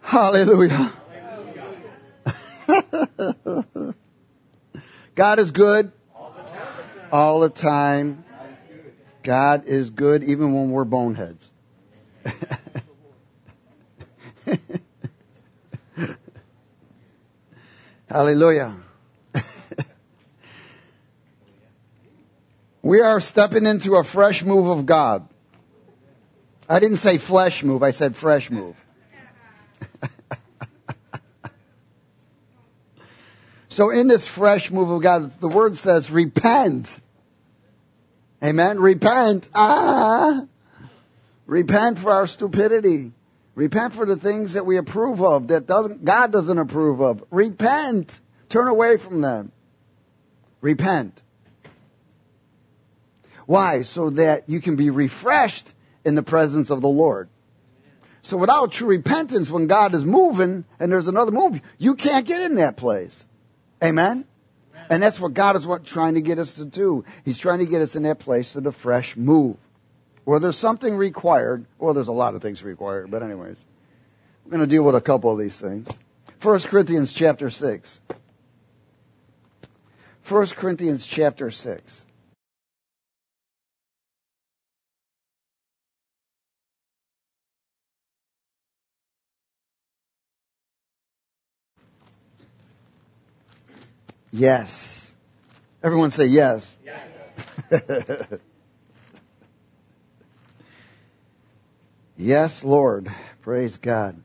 Hallelujah. God is good all the time. God is good even when we're boneheads. Hallelujah. We are stepping into a fresh move of God. I didn't say flesh move, I said fresh move. So in this fresh move of God, the word says repent. Amen? Repent. Repent for our stupidity. Repent for the things that we approve of that God doesn't approve of. Repent. Turn away from them. Repent. Why? So that you can be refreshed in the presence of the Lord. So without true repentance, when God is moving and there's another move, you can't get in that place. Amen? And that's what God is trying to get us to do. He's trying to get us in that place of the fresh move. Where there's something required. Well, there's a lot of things required, but anyways. We're going to deal with a couple of these things. 1 Corinthians chapter 6. 1 Corinthians chapter 6. Yes. Everyone say yes. Yes. Yes, Lord. Praise God.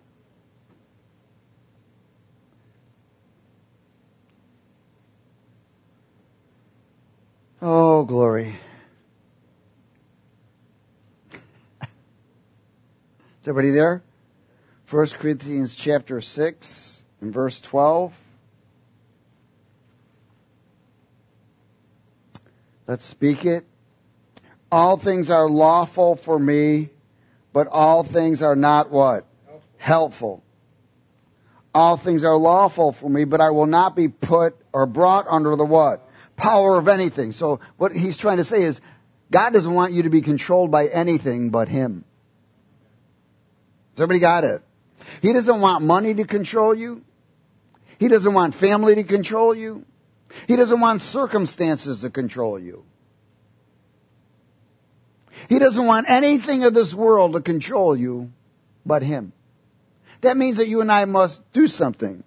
Oh, glory. Is everybody there? 1 Corinthians chapter 6 and verse 12. Let's speak it. All things are lawful for me, but all things are not what? Helpful. All things are lawful for me, but I will not be put or brought under the what? Power of anything. So what he's trying to say is, God doesn't want you to be controlled by anything but Him. Has everybody got it? He doesn't want money to control you. He doesn't want family to control you. He doesn't want circumstances to control you. He doesn't want anything of this world to control you but Him. That means that you and I must do something.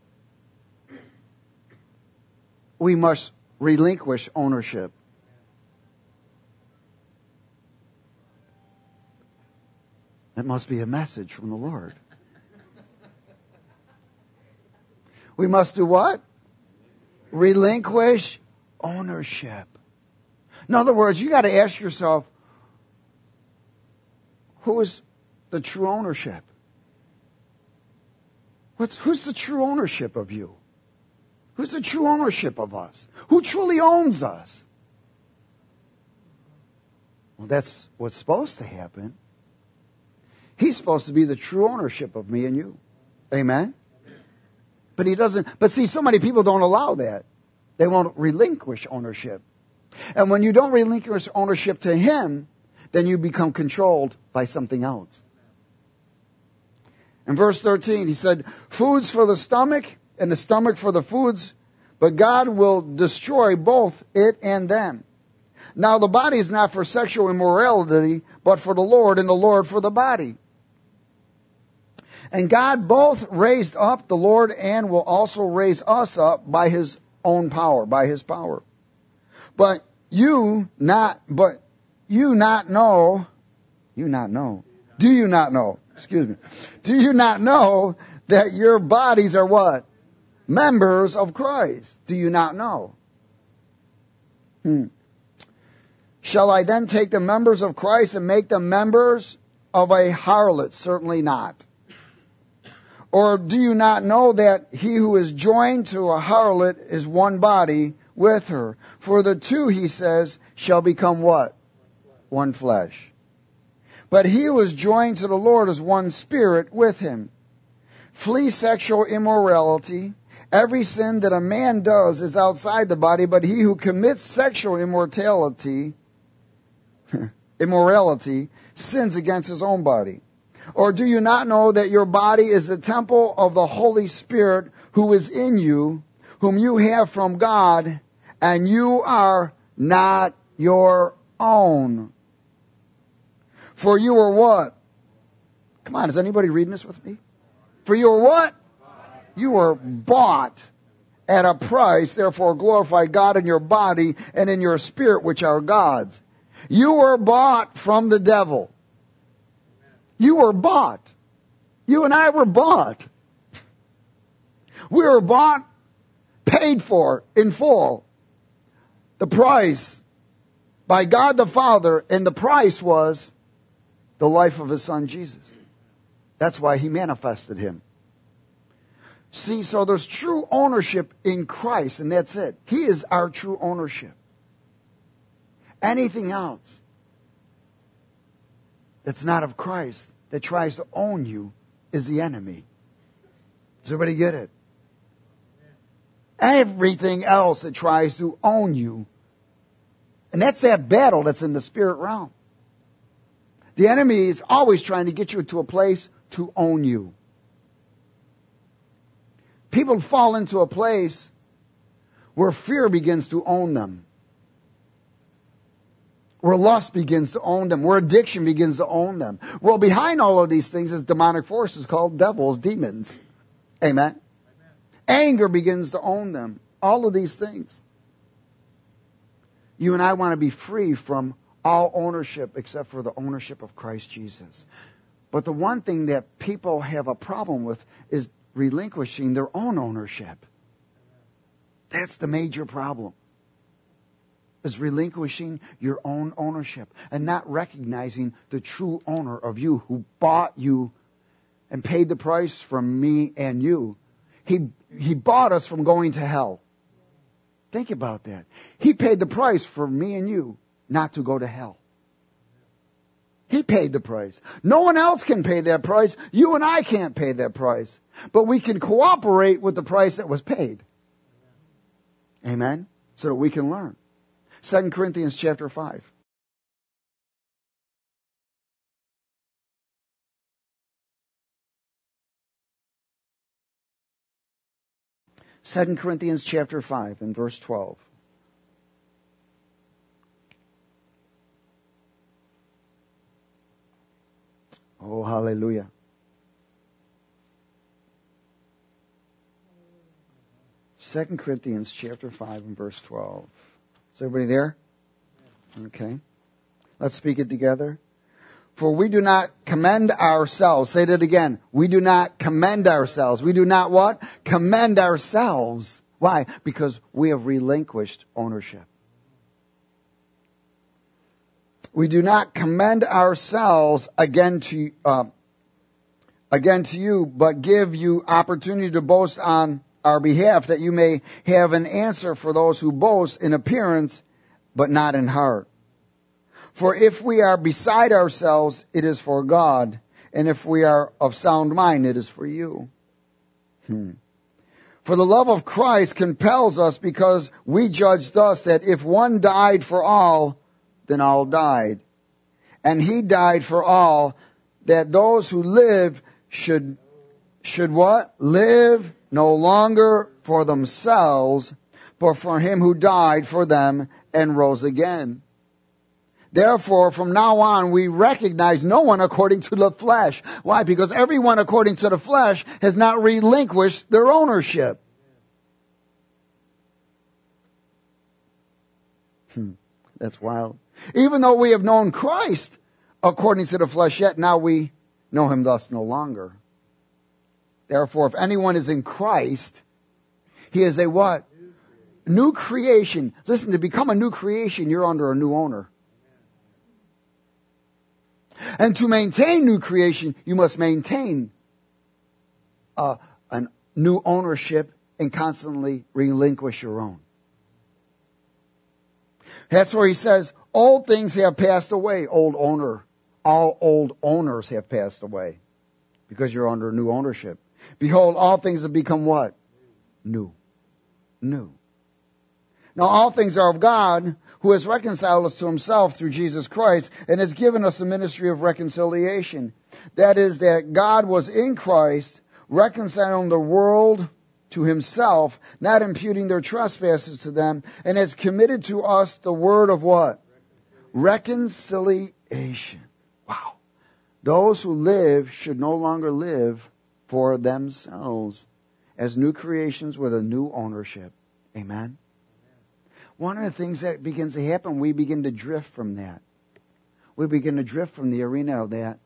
We must relinquish ownership. That must be a message from the Lord. We must do what? Relinquish ownership. In other words, you got to ask yourself, who is the true ownership? Who's the true ownership of you? Who's the true ownership of us? Who truly owns us? Well, that's what's supposed to happen. He's supposed to be the true ownership of me and you. Amen? But He doesn't. But see, so many people don't allow that. They won't relinquish ownership. And when you don't relinquish ownership to Him, then you become controlled by something else. In verse 13, he said, foods for the stomach and the stomach for the foods, but God will destroy both it and them. Now the body is not for sexual immorality, but for the Lord, and the Lord for the body. And God both raised up the Lord and will also raise us up by His own power, by His power. Do you not know that your bodies are what? Members of Christ. Do you not know? Shall I then take the members of Christ and make them members of a harlot? Certainly not. Or do you not know that he who is joined to a harlot is one body with her? For the two, he says, shall become what? One flesh. But he who is joined to the Lord is one spirit with Him. Flee sexual immorality. Every sin that a man does is outside the body, but he who commits sexual immorality sins against his own body. Or do you not know that your body is the temple of the Holy Spirit who is in you, whom you have from God, and you are not your own? For you are what? Come on, is anybody reading this with me? For you are what? You were bought at a price, therefore glorify God in your body and in your spirit, which are God's. You were bought from the devil. You were bought. You and I were bought. We were bought, paid for in full. The price by God the Father, and the price was the life of His Son Jesus. That's why He manifested Him. See, so there's true ownership in Christ, and that's it. He is our true ownership. Anything else that's not of Christ, that tries to own you, is the enemy. Does everybody get it? Everything else that tries to own you, and that's that battle that's in the spirit realm. The enemy is always trying to get you to a place to own you. People fall into a place where fear begins to own them, where lust begins to own them, where addiction begins to own them. Well, behind all of these things is demonic forces called devils, demons. Amen? Anger begins to own them. All of these things. You and I want to be free from all ownership except for the ownership of Christ Jesus. But the one thing that people have a problem with is relinquishing their own ownership. That's the major problem. Is relinquishing your own ownership and not recognizing the true owner of you who bought you and paid the price from me and you. He bought us from going to hell. Think about that. He paid the price for me and you not to go to hell. He paid the price. No one else can pay that price. You and I can't pay that price. But we can cooperate with the price that was paid. Amen? So that we can learn. 2 Corinthians chapter 5. Second Corinthians chapter 5 and verse 12. Oh, hallelujah. Second Corinthians chapter 5 and verse 12. Is everybody there? Okay. Let's speak it together. For we do not commend ourselves. Say that again. We do not commend ourselves. We do not what? Commend ourselves. Why? Because we have relinquished ownership. We do not commend ourselves again to you, but give you opportunity to boast on our behalf, that you may have an answer for those who boast in appearance, but not in heart. For if we are beside ourselves, it is for God, and if we are of sound mind, it is for you. For the love of Christ compels us, because we judge thus, that if one died for all, then all died. And He died for all, that those who live should what? Live no longer for themselves, but for Him who died for them and rose again. Therefore, from now on, we recognize no one according to the flesh. Why? Because everyone according to the flesh has not relinquished their ownership. That's wild. Even though we have known Christ according to the flesh, yet now we know Him thus no longer. Therefore, if anyone is in Christ, he is a what? New creation. Listen, to become a new creation, you're under a new owner. And to maintain new creation, you must maintain a new ownership and constantly relinquish your own. That's where he says, old things have passed away, old owner. All old owners have passed away because you're under new ownership. Behold, all things have become what? New. New. Now all things are of God, who has reconciled us to himself through Jesus Christ and has given us the ministry of reconciliation. That is, that God was in Christ, reconciling the world to himself, not imputing their trespasses to them, and has committed to us the word of what? Reconciliation. Wow. Those who live should no longer live for themselves as new creations with a new ownership. Amen. One of the things that begins to happen, we begin to drift from that. We begin to drift from the arena of that.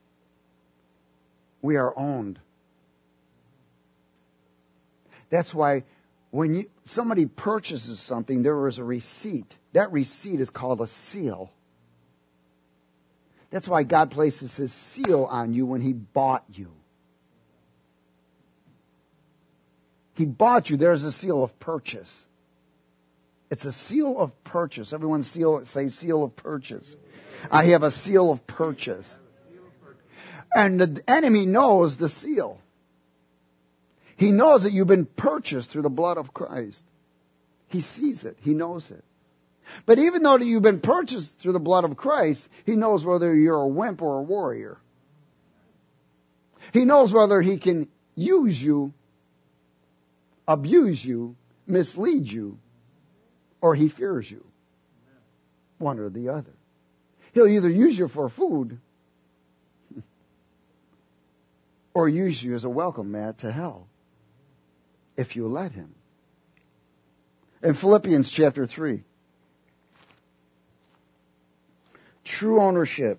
We are owned. That's why when somebody purchases something, there is a receipt. That receipt is called a seal. That's why God places his seal on you when he bought you. He bought you. There's a seal of purchase. It's a seal of purchase. Everyone say seal of purchase. I have a seal of purchase. And the enemy knows the seal. He knows that you've been purchased through the blood of Christ. He sees it. He knows it. But even though you've been purchased through the blood of Christ, he knows whether you're a wimp or a warrior. He knows whether he can use you, abuse you, mislead you, or he fears you. One or the other. He'll either use you for food or use you as a welcome mat to hell if you let him. In Philippians chapter 3, true ownership.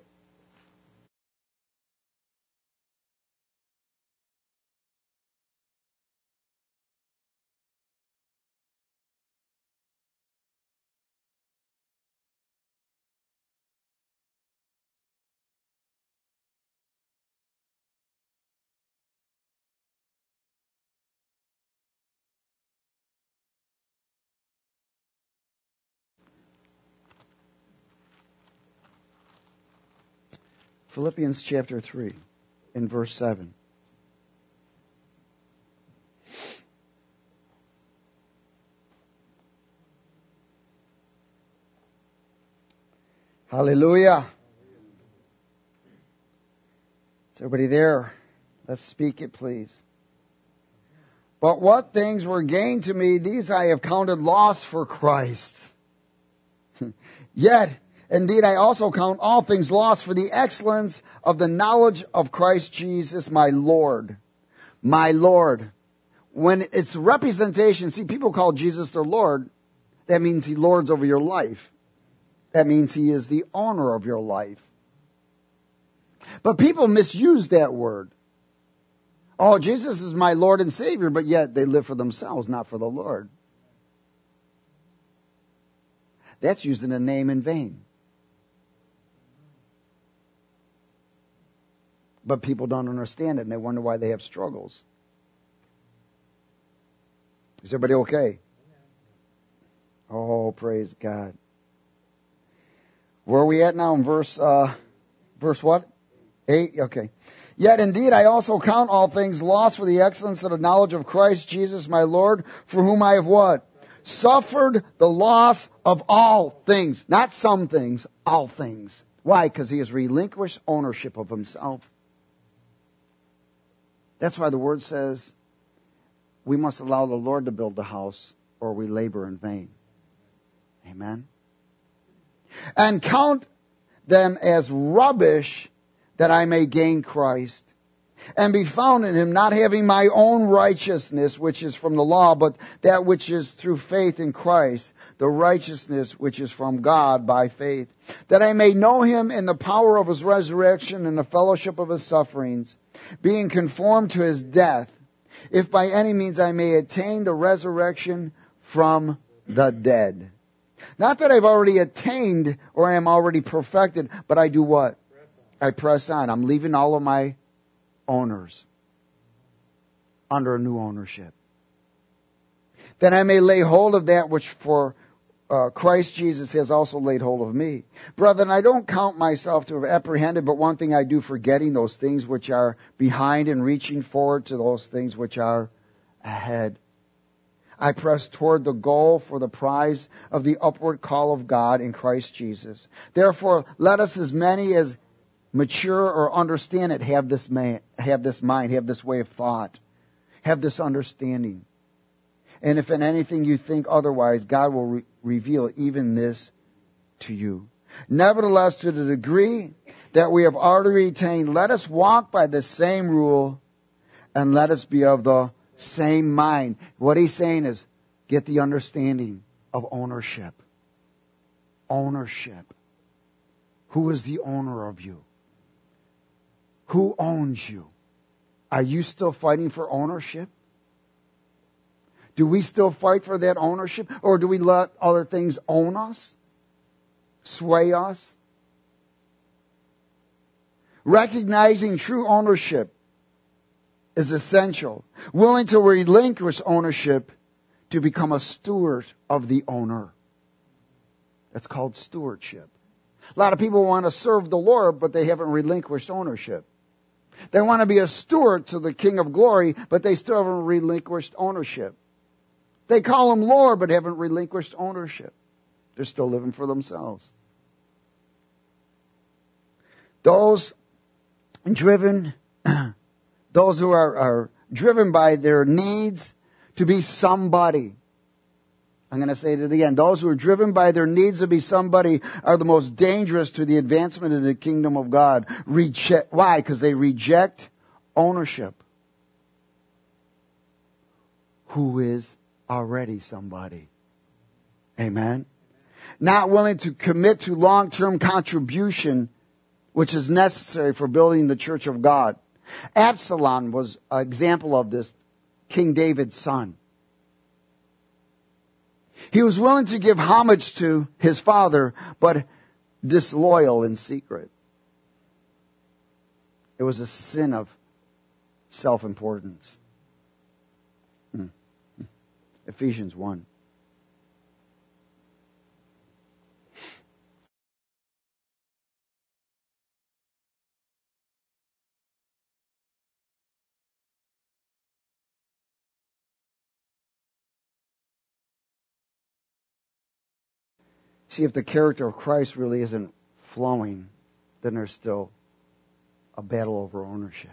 Philippians chapter 3, in verse 7. Hallelujah. Is everybody there? Let's speak it, please. But what things were gained to me, these I have counted loss for Christ. Yet, indeed, I also count all things lost for the excellence of the knowledge of Christ Jesus, my Lord. My Lord. When it's representation, see, people call Jesus their Lord. That means he lords over your life. That means he is the owner of your life. But people misuse that word. Oh, Jesus is my Lord and Savior, but yet they live for themselves, not for the Lord. That's using a name in vain. But people don't understand it, and they wonder why they have struggles. Is everybody okay? Oh, praise God. Where are we at now in verse what? 8? Okay. Yet indeed I also count all things lost for the excellence of the knowledge of Christ Jesus my Lord, for whom I have what? Suffered the loss of all things. Not some things, all things. Why? Because he has relinquished ownership of himself. That's why the word says we must allow the Lord to build the house or we labor in vain. Amen. And count them as rubbish that I may gain Christ and be found in him, not having my own righteousness, which is from the law, but that which is through faith in Christ, the righteousness which is from God by faith, that I may know him in the power of his resurrection and the fellowship of his sufferings, being conformed to his death, if by any means I may attain the resurrection from the dead. Not that I've already attained or I am already perfected, but I do what? I press on. I'm leaving all of my owners under a new ownership. That I may lay hold of that which for Christ Jesus has also laid hold of me. Brethren, I don't count myself to have apprehended, but one thing I do, forgetting those things which are behind and reaching forward to those things which are ahead. I press toward the goal for the prize of the upward call of God in Christ Jesus. Therefore, let us, as many as mature or understand it, have this mind, have this way of thought, have this understanding. And if in anything you think otherwise, God will reveal even this to you. Nevertheless, to the degree that we have already attained, let us walk by the same rule, and let us be of the same mind. What he's saying is, get the understanding of ownership. Ownership. Who is the owner of you? Who owns you? Are you still fighting for ownership? Do we still fight for that ownership? Or do we let other things own us? Sway us? Recognizing true ownership is essential. Willing to relinquish ownership to become a steward of the owner. That's called stewardship. A lot of people want to serve the Lord, but they haven't relinquished ownership. They want to be a steward to the King of Glory, but they still haven't relinquished ownership. They call him Lord, but haven't relinquished ownership. They're still living for themselves. Those who are driven by their needs to be somebody. I'm going to say it again. Those who are driven by their needs to be somebody are the most dangerous to the advancement of the kingdom of God. Why? Because they reject ownership. Who is already somebody. Amen. Not willing to commit to long-term contribution, which is necessary for building the church of God. Absalom was an example of this, King David's son. He was willing to give homage to his father, but disloyal in secret. It was a sin of self-importance. Ephesians 1. See, if the character of Christ really isn't flowing, then there's still a battle over ownership.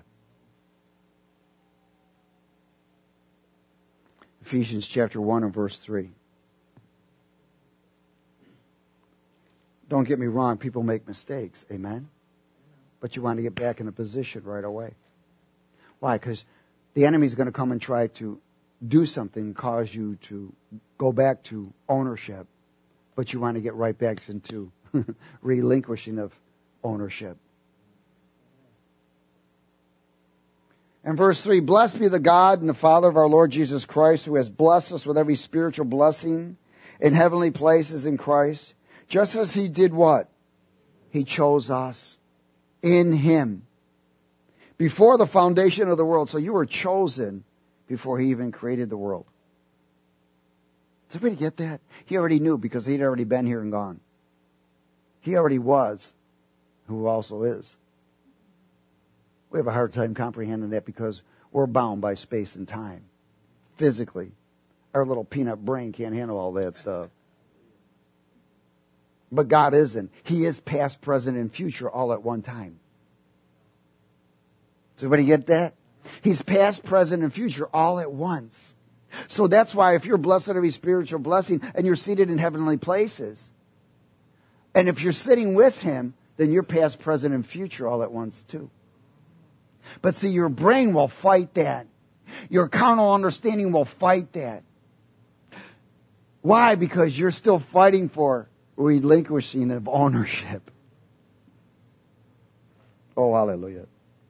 Ephesians chapter 1 and verse 3. Don't get me wrong, people make mistakes, amen? But you want to get back in a position right away. Why? Because the enemy's going to come and try to do something, cause you to go back to ownership, but you want to get right back into relinquishing of ownership. And verse 3, blessed be the God and the Father of our Lord Jesus Christ, who has blessed us with every spiritual blessing in heavenly places in Christ, just as he did what? He chose us in him before the foundation of the world. So you were chosen before he even created the world. Does everybody get that? He already knew because he'd already been here and gone. He already was who also is. We have a hard time comprehending that because we're bound by space and time. Physically. Our little peanut brain can't handle all that stuff. But God isn't. He is past, present, and future all at one time. Does everybody get that? He's past, present, and future all at once. So that's why if you're blessed with every spiritual blessing and you're seated in heavenly places, and if you're sitting with him, then you're past, present, and future all at once too. But see, your brain will fight that. Your carnal understanding will fight that. Why? Because you're still fighting for relinquishing of ownership. Oh, hallelujah.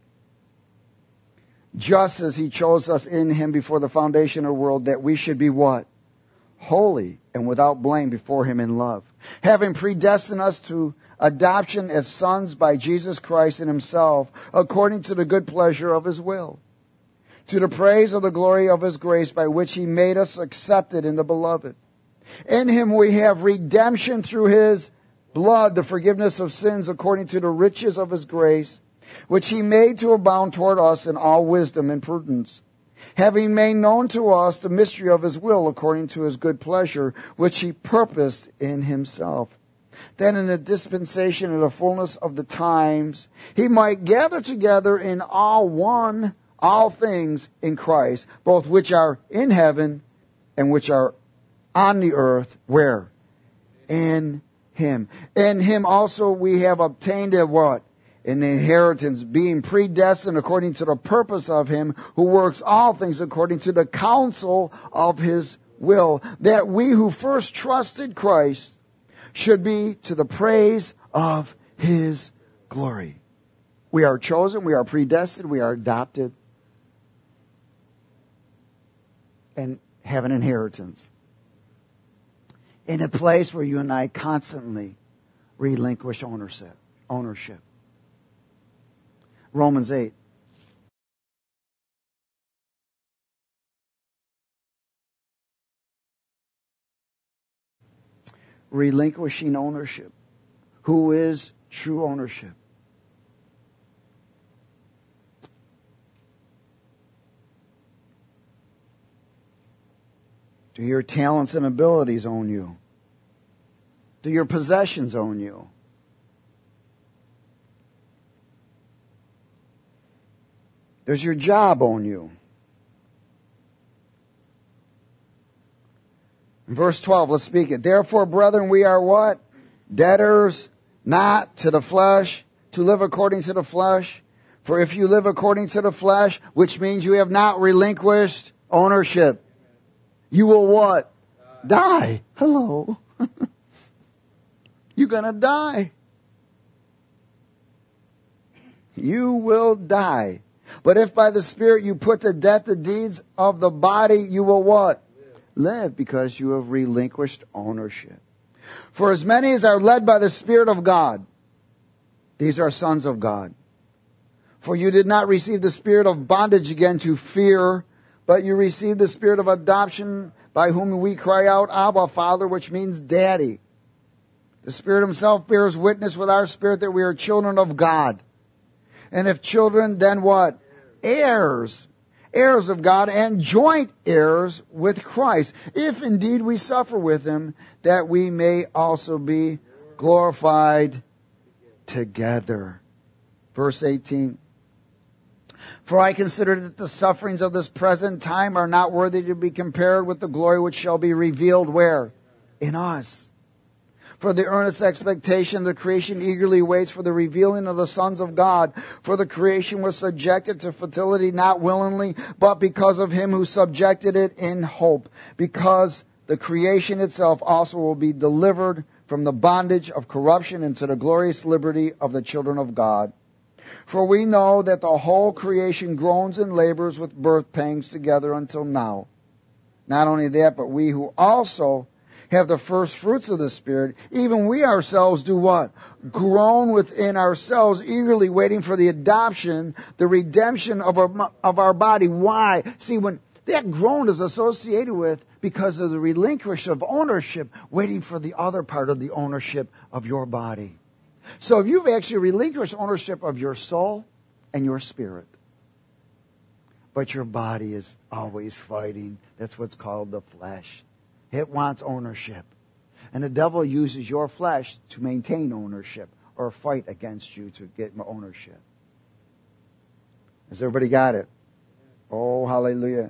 Just as he chose us in him before the foundation of the world, that we should be what? Holy and without blame before him in love. Having predestined us to adoption as sons by Jesus Christ in himself, according to the good pleasure of his will, to the praise of the glory of his grace, by which he made us accepted in the beloved. In him we have redemption through his blood, the forgiveness of sins according to the riches of his grace, which he made to abound toward us in all wisdom and prudence. having made known to us the mystery of his will according to his good pleasure, which he purposed in himself. That in the dispensation of the fullness of the times, he might gather together in all things in Christ, both which are in heaven and which are on the earth. Where? In him. In him also we have obtained a what? An inheritance, being predestined according to the purpose of him who works all things according to the counsel of his will, that we who first trusted Christ should be to the praise of his glory. We are chosen, we are predestined, we are adopted, and have an inheritance in a place where you and I constantly relinquish ownership. Romans 8. Relinquishing ownership. Who is true ownership? Do your talents and abilities own you? Do your possessions own you? Does your job own you? In verse 12, let's speak it. Therefore, brethren, we are what? Debtors, not to the flesh, to live according to the flesh. For if you live according to the flesh, which means you have not relinquished ownership, you will what? Die. Hello. You're going to die. You will die. But if by the Spirit you put to death the deeds of the body, you will what? Live, because you have relinquished ownership. For as many as are led by the Spirit of God, these are sons of God. For you did not receive the spirit of bondage again to fear, but you received the spirit of adoption, by whom we cry out, Abba, Father, which means Daddy. The Spirit himself bears witness with our spirit that we are children of God. And if children, then what? Heirs. Heirs of God and joint heirs with Christ. If indeed we suffer with him, that we may also be glorified together. Verse 18. For I consider that the sufferings of this present time are not worthy to be compared with the glory which shall be revealed where? In us. For the earnest expectation of the creation eagerly waits for the revealing of the sons of God. For the creation was subjected to fertility not willingly, but because of him who subjected it in hope. Because the creation itself also will be delivered from the bondage of corruption into the glorious liberty of the children of God. For we know that the whole creation groans and labors with birth pangs together until now. Not only that, but we who also have the first fruits of the Spirit, even we ourselves do what? Groan within ourselves, eagerly waiting for the adoption, the redemption of our body. Why? See, when that groan is associated with, because of the relinquish of ownership, waiting for the other part of the ownership of your body. So if you've actually relinquished ownership of your soul and your spirit, but your body is always fighting, that's what's called the flesh. It wants ownership. And the devil uses your flesh to maintain ownership or fight against you to get ownership. Has everybody got it? Oh, hallelujah.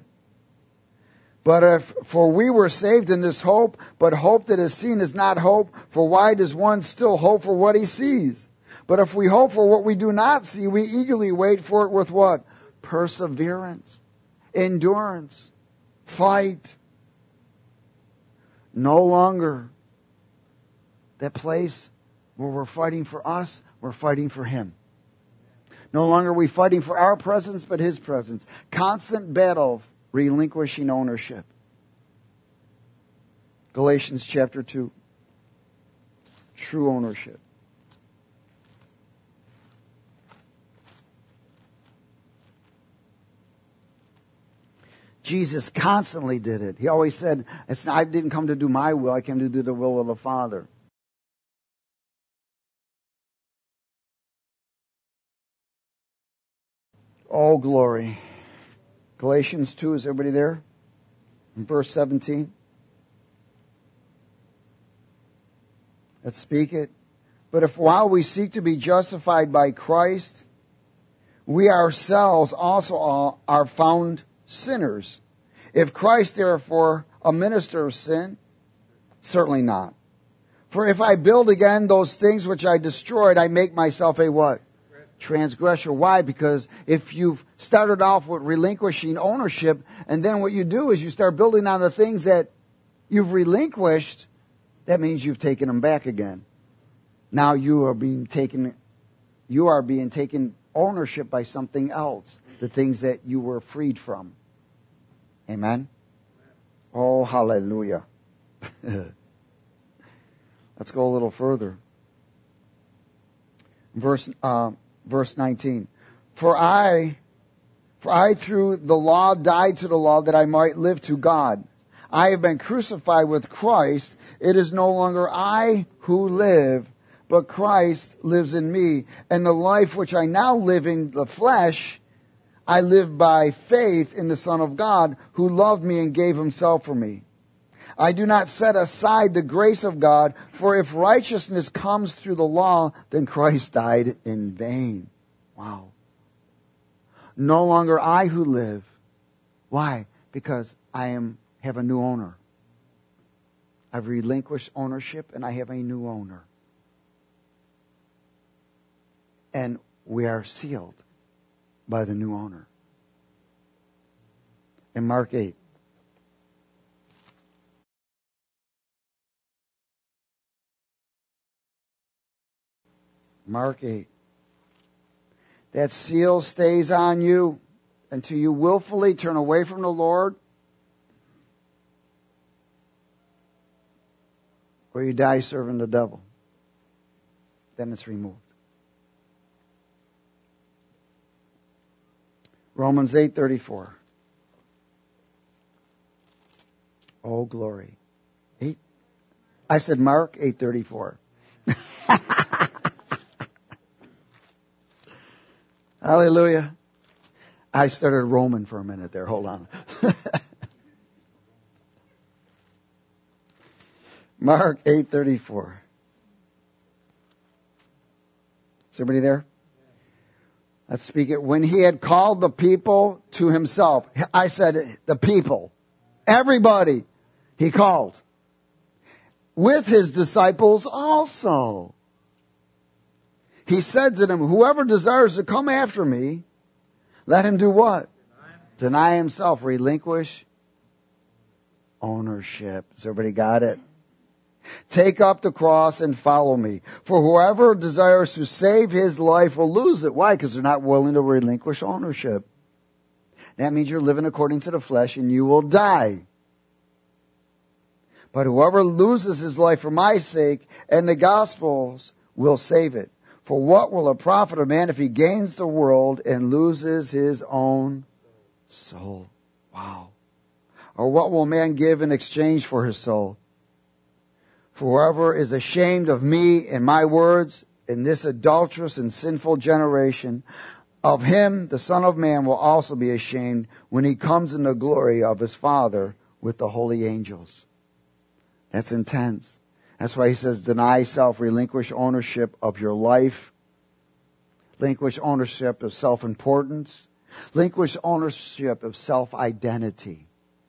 For we were saved in this hope, but hope that is seen is not hope. For why does one still hope for what he sees? But if we hope for what we do not see, we eagerly wait for it with what? Perseverance, endurance, fight. No longer that place where we're fighting for us, we're fighting for him. No longer are we fighting for our presence, but his presence. Constant battle, relinquishing ownership. Galatians chapter 2. True ownership. Jesus constantly did it. He always said, I didn't come to do my will, I came to do the will of the Father. Oh, glory. Galatians 2, is everybody there? In verse 17. Let's speak it. But if while we seek to be justified by Christ, we ourselves also are found sinners. If Christ, therefore, a minister of sin, certainly not. For if I build again those things which I destroyed, I make myself a what? Transgressor. Why? Because if you've started off with relinquishing ownership, and then what you do is you start building on the things that you've relinquished, that means you've taken them back again. Now you are being taken ownership by something else, the things that you were freed from. Amen? Oh, hallelujah. Let's go a little further. Verse 19. For I through the law died to the law that I might live to God. I have been crucified with Christ. It is no longer I who live, but Christ lives in me. And the life which I now live in the flesh, I live by faith in the Son of God, who loved me and gave himself for me. I do not set aside the grace of God, for if righteousness comes through the law, then Christ died in vain. Wow. No longer I who live. Why? Because I have a new owner. I've relinquished ownership and I have a new owner. And we are sealed by the new owner. In Mark 8. Mark 8. That seal stays on you until you willfully turn away from the Lord, or you die serving the devil. Then it's removed. Romans 8:34. Oh, glory. 8. I said Mark 8:34. Hallelujah. I started Roman for a minute there. Hold on. Mark 8:34. Is everybody there? Let's speak it. When he had called the people to himself. I said the people. Everybody he called. With his disciples also. He said to them, whoever desires to come after me, let him do what? Deny himself. Relinquish ownership. Has everybody got it? Take up the cross and follow me. For whoever desires to save his life will lose it. Why? Because they're not willing to relinquish ownership. That means you're living according to the flesh and you will die. But whoever loses his life for my sake and the gospel's will save it. For what will it profit a man if he gains the world and loses his own soul? Wow. Or what will a man give in exchange for his soul? For whoever is ashamed of me and my words in this adulterous and sinful generation, of him the Son of Man will also be ashamed when he comes in the glory of his Father with the holy angels. That's intense. That's why he says, deny self, relinquish ownership of your life, relinquish ownership of self-importance, relinquish ownership of self-identity.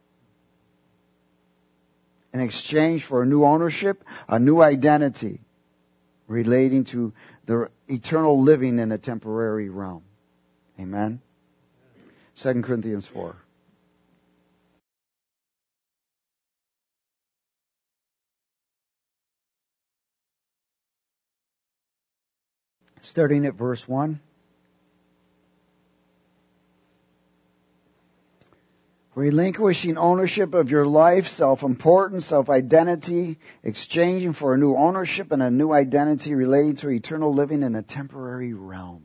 In exchange for a new ownership, a new identity relating to the eternal living in a temporary realm. Amen? 2 Corinthians 4. Starting at verse 1. Relinquishing ownership of your life, self-importance, self-identity, exchanging for a new ownership and a new identity relating to eternal living in a temporary realm.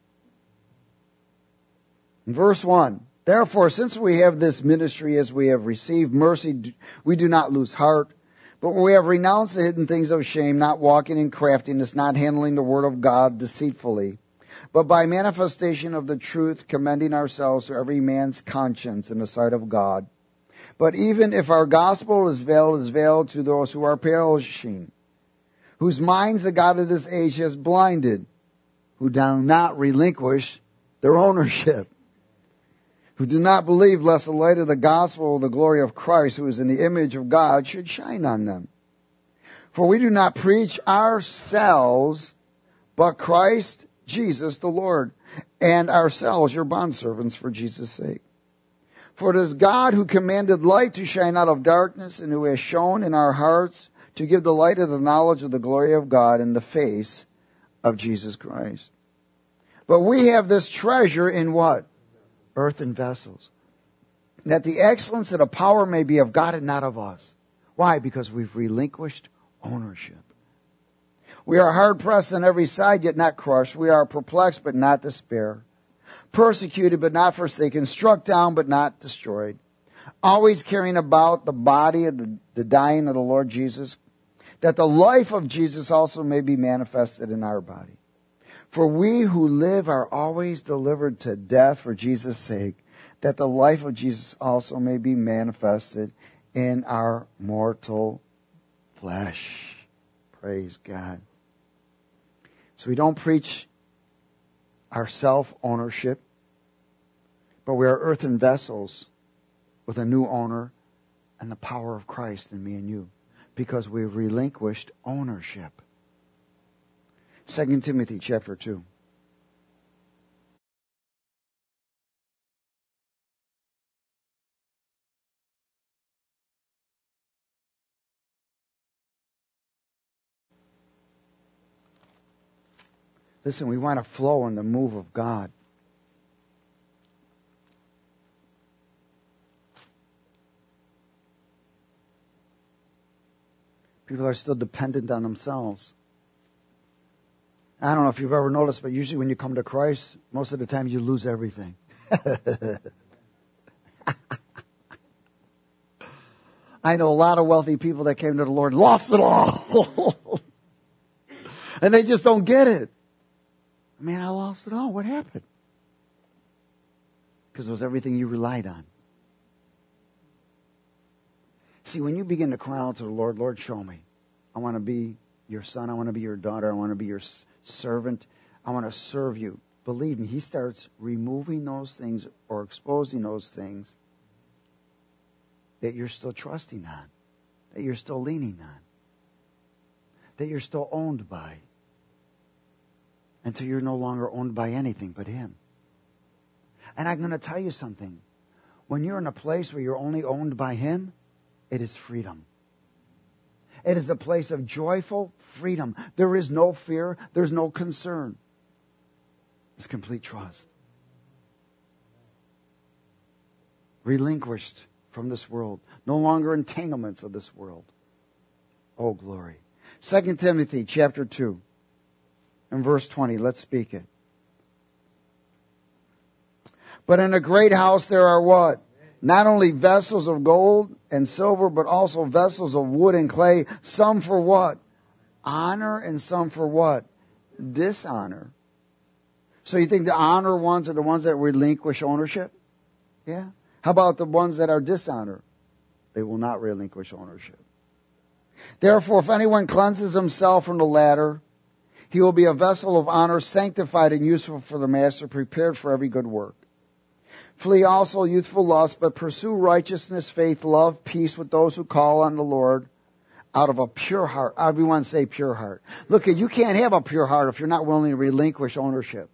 In verse 1, therefore, since we have this ministry as we have received mercy, we do not lose heart. But when we have renounced the hidden things of shame, not walking in craftiness, not handling the word of God deceitfully, but by manifestation of the truth, commending ourselves to every man's conscience in the sight of God. But even if our gospel is veiled to those who are perishing, whose minds the God of this age has blinded, who do not relinquish their ownership, who do not believe lest the light of the gospel of the glory of Christ, who is in the image of God, should shine on them. For we do not preach ourselves, but Christ Jesus the Lord, and ourselves your bondservants for Jesus' sake. For it is God who commanded light to shine out of darkness, and who has shown in our hearts to give the light of the knowledge of the glory of God in the face of Jesus Christ. But we have this treasure in what? Earthen vessels. That the excellence of the power may be of God and not of us. Why? Because we've relinquished ownership. We are hard pressed on every side, yet not crushed. We are perplexed, but not despair. Persecuted, but not forsaken. Struck down, but not destroyed. Always carrying about the body of the dying of the Lord Jesus, that the life of Jesus also may be manifested in our body. For we who live are always delivered to death for Jesus' sake, that the life of Jesus also may be manifested in our mortal flesh. Praise God. So we don't preach our self-ownership, but we are earthen vessels with a new owner and the power of Christ in me and you, because we've relinquished ownership. 2 Timothy chapter 2. Listen, we want to flow in the move of God. People are still dependent on themselves. I don't know if you've ever noticed, but usually when you come to Christ, most of the time you lose everything. I know a lot of wealthy people that came to the Lord, lost it all. And they just don't get it. Man, I lost it all. What happened? Because it was everything you relied on. See, when you begin to cry out to the Lord, Lord, show me. I want to be your son. I want to be your daughter. I want to be your servant. I want to serve you. Believe me, he starts removing those things or exposing those things that you're still trusting on, that you're still leaning on, that you're still owned by, until you're no longer owned by anything but him. And I'm going to tell you something. When you're in a place where you're only owned by him, it is freedom. It is a place of joyful freedom. There is no fear. There's no concern. It's complete trust. Relinquished from this world. No longer entanglements of this world. Oh, glory. 2 Timothy chapter 2 and verse 20. Let's speak it. But in a great house there are what? Not only vessels of gold and silver, but also vessels of wood and clay. Some for what? Honor, and some for what? Dishonor. So you think the honor ones are the ones that relinquish ownership? Yeah. How about the ones that are dishonor? They will not relinquish ownership. Therefore, if anyone cleanses himself from the latter, he will be a vessel of honor, sanctified and useful for the master, prepared for every good work. Flee also youthful lust, but pursue righteousness, faith, love, peace with those who call on the Lord out of a pure heart. Everyone say pure heart. Look, you can't have a pure heart if you're not willing to relinquish ownership.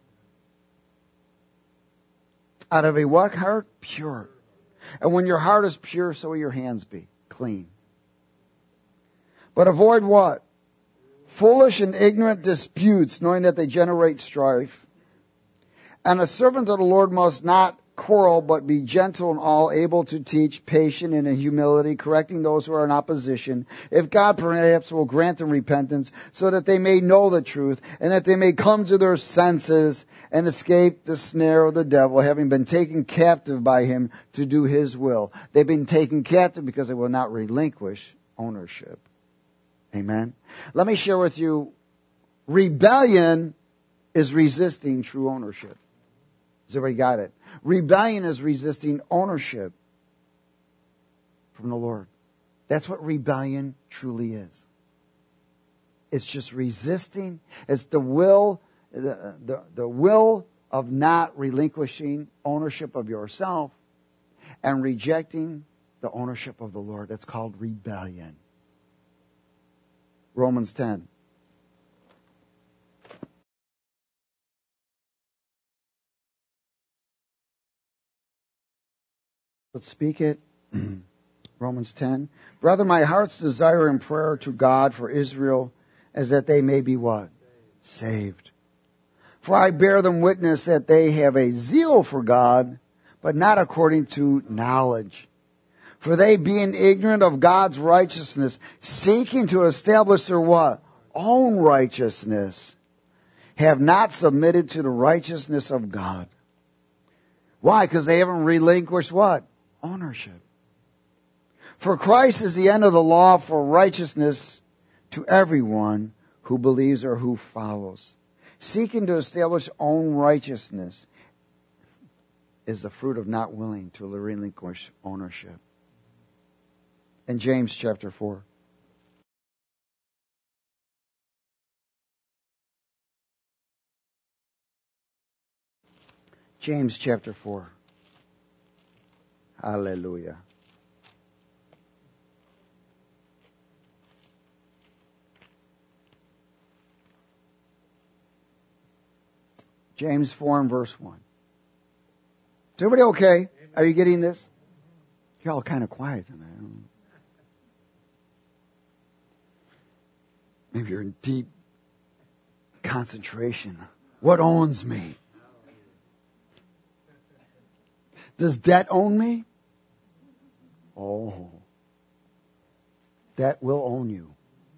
Out of a what heart? Pure. And when your heart is pure, so will your hands be clean. But avoid what? Foolish and ignorant disputes, knowing that they generate strife. And a servant of the Lord must not quarrel, but be gentle in all, able to teach, patient and in humility, correcting those who are in opposition. If God perhaps will grant them repentance, so that they may know the truth, and that they may come to their senses and escape the snare of the devil, having been taken captive by him to do his will. They've been taken captive because they will not relinquish ownership. Amen. Let me share with you, rebellion is resisting true ownership. Has everybody got it? Rebellion is resisting ownership from the Lord. That's what rebellion truly is. It's just resisting. It's the will of not relinquishing ownership of yourself and rejecting the ownership of the Lord. That's called rebellion. Romans 10. Let's speak it. Romans 10. Brother, my heart's desire and prayer to God for Israel is that they may be what? Saved. For I bear them witness that they have a zeal for God, but not according to knowledge. For they, being ignorant of God's righteousness, seeking to establish their what? Own righteousness, have not submitted to the righteousness of God. Why? Because they haven't relinquished what? Ownership. For Christ is the end of the law for righteousness to everyone who believes or who follows. Seeking to establish own righteousness is the fruit of not willing to relinquish ownership. In James chapter 4. James chapter 4. Hallelujah. James 4 and verse 1. Is everybody okay? Are you getting this? You're all kind of quiet tonight. Maybe you're in deep concentration. What owns me? Does debt own me? Oh, that will own you.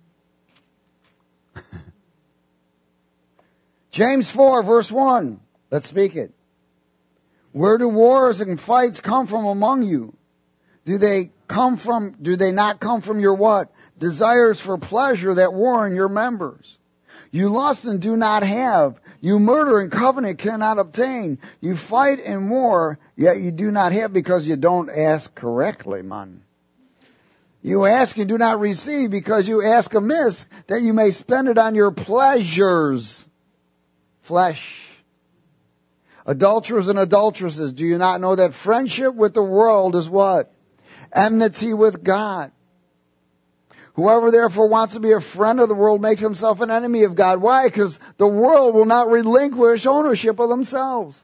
James 4, verse 1. Let's speak it. Where do wars and fights come from among you? Do they not come from your what? Desires for pleasure that war in your members. You lust and do not have. You murder and covenant cannot obtain. You fight and war, yet you do not have because you don't ask correctly, man. You ask and do not receive because you ask amiss that you may spend it on your pleasures. Flesh. Adulterers and adulteresses, do you not know that friendship with the world is what? Enmity with God. Whoever therefore wants to be a friend of the world makes himself an enemy of God. Why? Because the world will not relinquish ownership of themselves.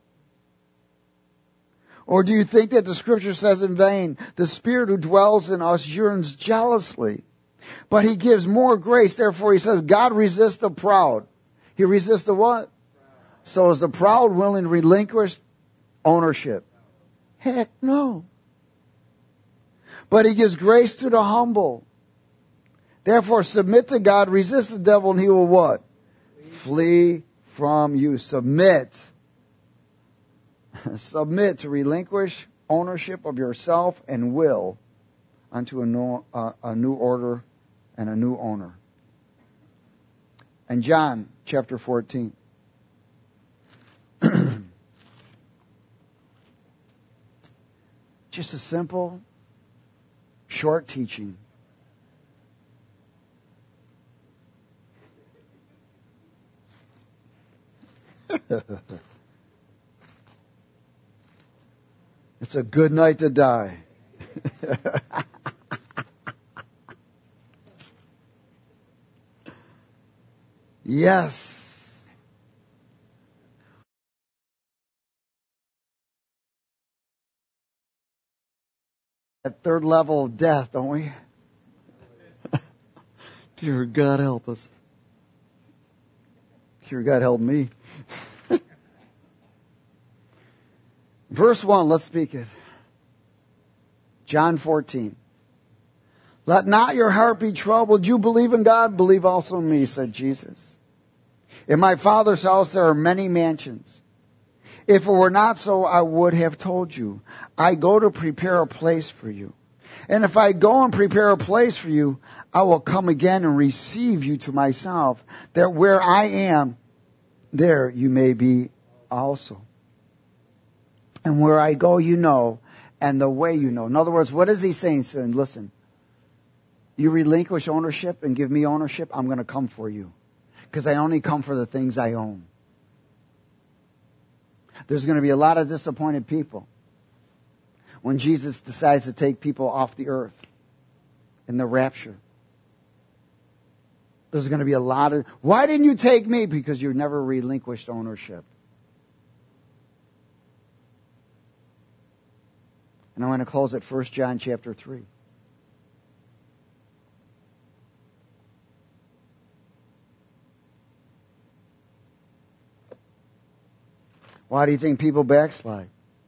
Or do you think that the scripture says in vain, the Spirit who dwells in us yearns jealously, but he gives more grace. Therefore he says, God resists the proud. He resists the what? So is the proud willing to relinquish ownership? Heck no. But he gives grace to the humble. Therefore submit to God, resist the devil, and he will what? Flee from you. Submit. Submit to relinquish ownership of yourself and will unto a new order and a new owner. And John chapter 14. Just a simple, short teaching. It's a good night to die. Yes. At third level of death, don't we? Dear God, help us. Dear God, help me. Verse 1, let's speak it. John 14. Let not your heart be troubled. You believe in God, believe also in me, said Jesus. In my Father's house there are many mansions. If it were not so, I would have told you. I go to prepare a place for you. And if I go and prepare a place for you, I will come again and receive you to myself, that where I am, there you may be also. And where I go, you know, and the way you know. In other words, what is he saying? Saying, listen, you relinquish ownership and give me ownership, I'm going to come for you. Because I only come for the things I own. There's going to be a lot of disappointed people when Jesus decides to take people off the earth in the rapture. There's going to be a lot of, why didn't you take me? Because you never relinquished ownership. And I want to close at 1 John chapter 3. Why do you think people backslide?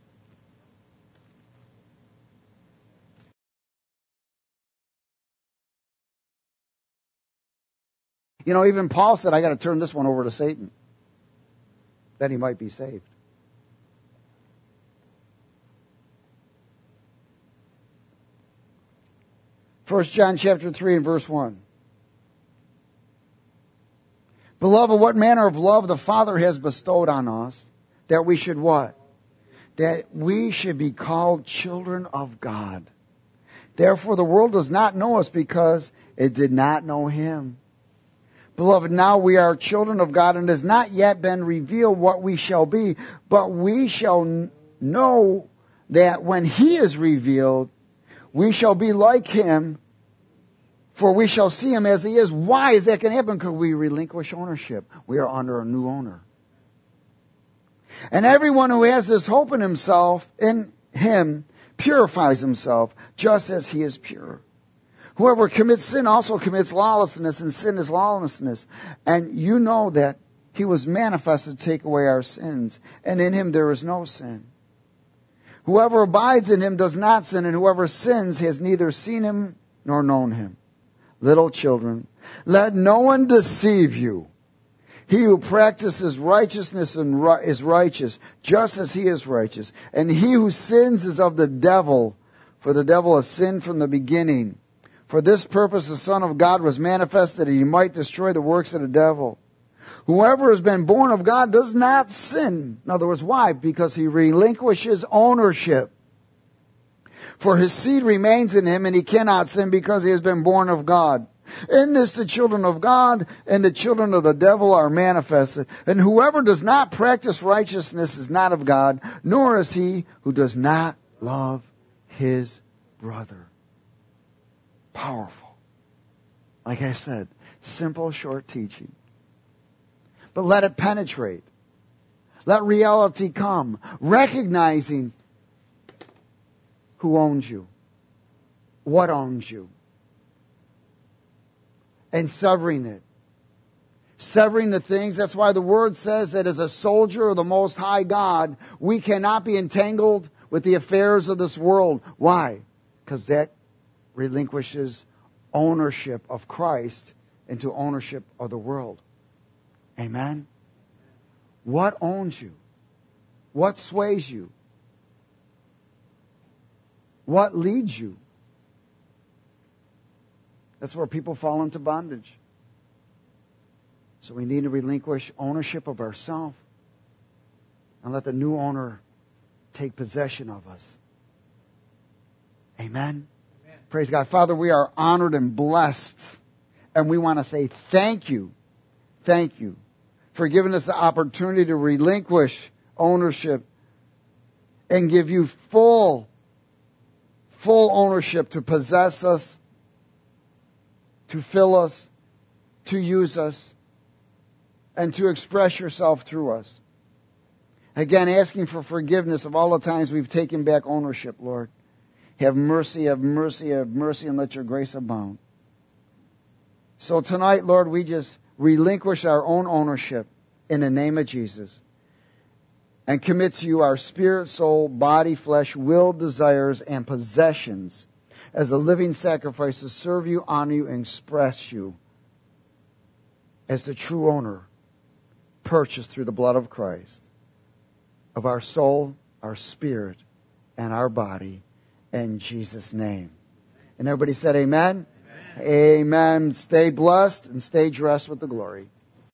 You know, even Paul said, I got to turn this one over to Satan. Then he might be saved. First John chapter 3 and verse 1. Beloved, what manner of love the Father has bestowed on us, that we should what? That we should be called children of God. Therefore the world does not know us because it did not know Him. Beloved, now we are children of God, and it has not yet been revealed what we shall be, but we shall know that when He is revealed, we shall be like Him, for we shall see Him as He is. Why is that going to happen? Because we relinquish ownership. We are under a new owner. And everyone who has this hope in himself, in Him, purifies himself, just as He is pure. Whoever commits sin also commits lawlessness, and sin is lawlessness. And you know that He was manifested to take away our sins, and in Him there is no sin. Whoever abides in Him does not sin, and whoever sins has neither seen Him nor known Him. Little children, let no one deceive you. He who practices righteousness is righteous, just as he is righteous. And he who sins is of the devil, for the devil has sinned from the beginning. For this purpose the Son of God was manifested, that He might destroy the works of the devil. Whoever has been born of God does not sin. In other words, why? Because he relinquishes ownership. For his seed remains in him, and he cannot sin because he has been born of God. In this the children of God and the children of the devil are manifested. And whoever does not practice righteousness is not of God, nor is he who does not love his brother. Powerful. Like I said, simple, short teaching. But let it penetrate. Let reality come. Recognizing who owns you. What owns you. And severing it. Severing the things. That's why the Word says that as a soldier of the Most High God, we cannot be entangled with the affairs of this world. Why? Because that relinquishes ownership of Christ into ownership of the world. Amen? What owns you? What sways you? What leads you? That's where people fall into bondage. So we need to relinquish ownership of ourselves and let the new owner take possession of us. Amen? Amen. Praise God. Father, we are honored and blessed. And we want to say thank you. Thank you for giving us the opportunity to relinquish ownership and give you full ownership to possess us, to fill us, to use us, and to express yourself through us. Again, asking for forgiveness of all the times we've taken back ownership, Lord. Have mercy, have mercy, have mercy, and let your grace abound. So tonight, Lord, we just relinquish our own ownership in the name of Jesus and commit to you our spirit, soul, body, flesh, will, desires, and possessions as a living sacrifice to serve you, honor you, and express you as the true owner purchased through the blood of Christ of our soul, our spirit, and our body in Jesus' name. And everybody said amen? Amen. Amen. Stay blessed and stay dressed with the glory.